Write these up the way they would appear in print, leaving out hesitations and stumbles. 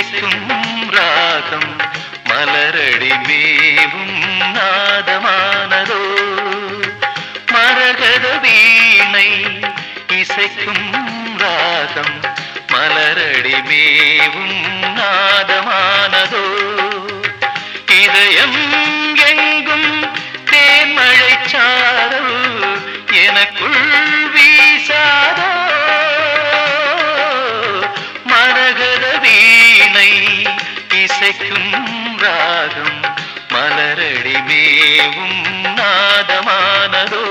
இசைக்கும் ராகம் மலரடி மேவும் நாதமானதோ மரகத வீணை இசைக்கும் ராகம் மலரடி மேவும் நாதமானதோ இதயம் எங்கும் தேன்மழை சாரல் எனக்குள் வீசாதோ மரகத வீணை இசைக்கும் ராகம் மலரடி மேவும் நாதமானதோ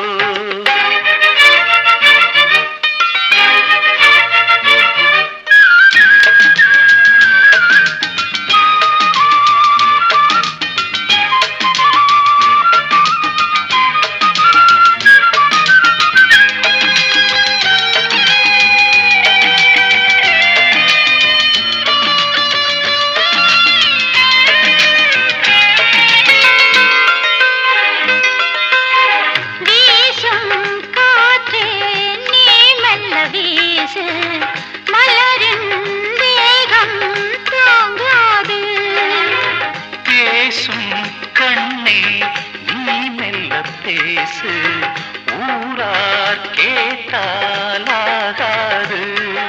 கண்ணே நீ மெல்ல பேசு ஊரார் கேட்டாலாகாது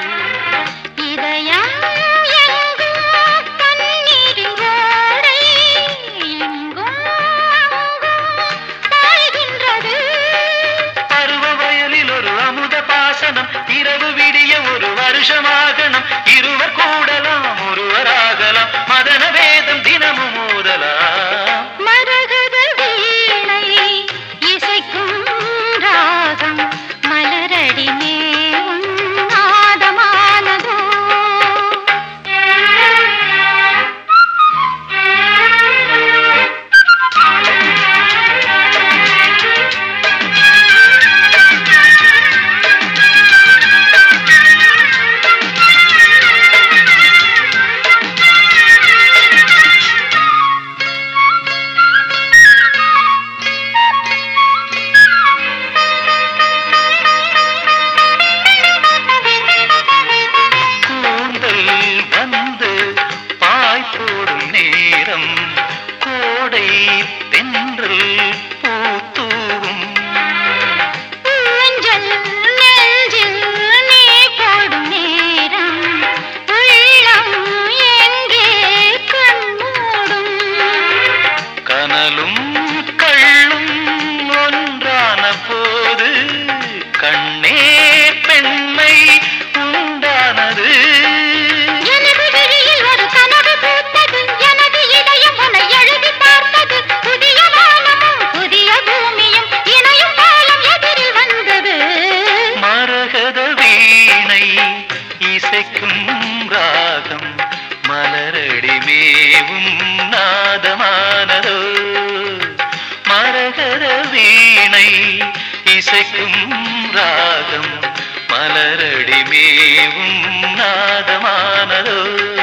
இதயம் எங்கும் தண்ணீரின் ஓடை எங்கும் பாய்கின்றது பருவ வயலில் ஒரு அமுத பாசனம் இரவு விடிய ஒரு வருஷமாகணும் இருவர் கூடலாம் ஒருவராகலாம் மதன வேதம் தினமும் மோதலாம் மரகத வீணை இசைக்கும் ராகம் மலரடி மேவும் நாதமானதோ நேரம் கோடை தென்றல் பூத்தூவும் ஊஞ்சல் நெஞ்சில் நீ போடும் நேரம் உள்ளம் எங்கே கண்மூடும் கனலும் கள்ளும் ஒன்றான போது கண்ணே பெண்மை உண்டானது இசைக்கும் ராகம் மலரடி மேவும் நாதமானதோ மரகத வீணை இசைக்கும் ராகம் மலரடி மேவும் நாதமானதோ